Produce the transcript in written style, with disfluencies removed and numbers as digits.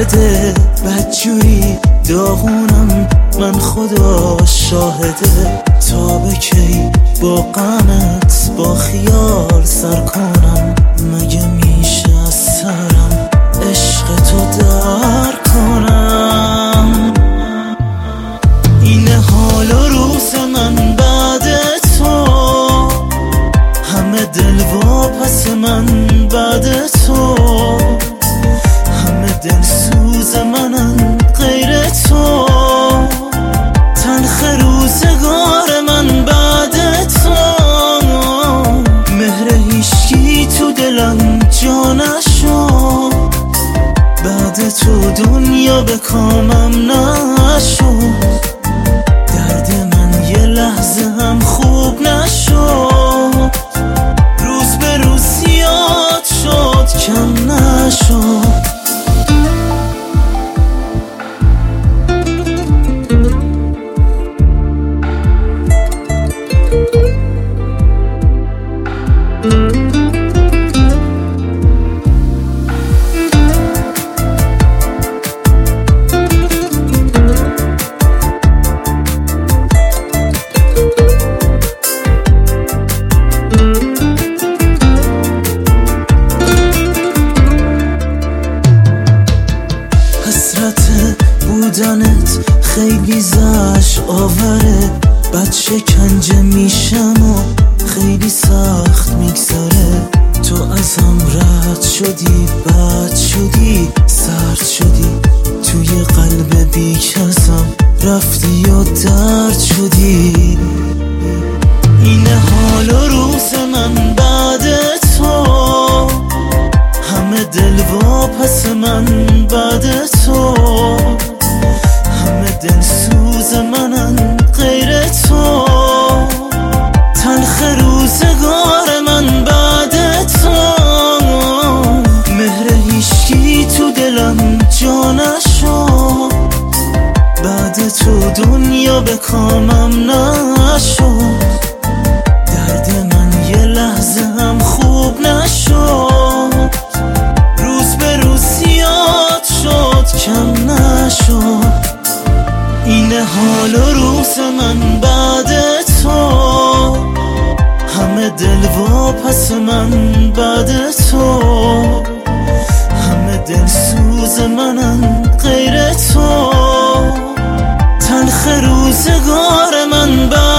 کرده بدجوری داغونم من، خدا شاهده. تا به کی با غمت با خیال سر کنم؟ مگه میشه از سرم عشق تو در کنم؟ اینه حال و روز من بعد تو، همه دل واپس من بعد تو، همه دل سوز منن غیر تو، تلخ روزگار من بعد تو. مهر هیچکی تو دلم جا نشد، بعد تو دنیا به کامم نشد. درد من یه لحظه هم خوب نشد، روز به روز زیاد شد کم نشد. بودنت خیلی زش آوره، بد شکنجه میشم و خیلی سخت میگذره. تو ازم رد شدی، بد شدی، سرد شدی، توی قلب بیکسم رفتی و درد شدی. اینه حال و روز من بعد تو، همه دل واپس من بعد تو، همه دل سوز منن غیر تو، تلخ روزگار من بعد تو. مهر هیچکی تو دلم جا نشد، بعد تو دنیا به کامم نشد. درد من یه لحظه هم خوب نشد، روز به روز زیاد شد کم نشد. اینه حال و روز من بعد تو، همه دل واپس من بعد تو، همه دل سوز منن غیر تو، تلخ روزگار من بعد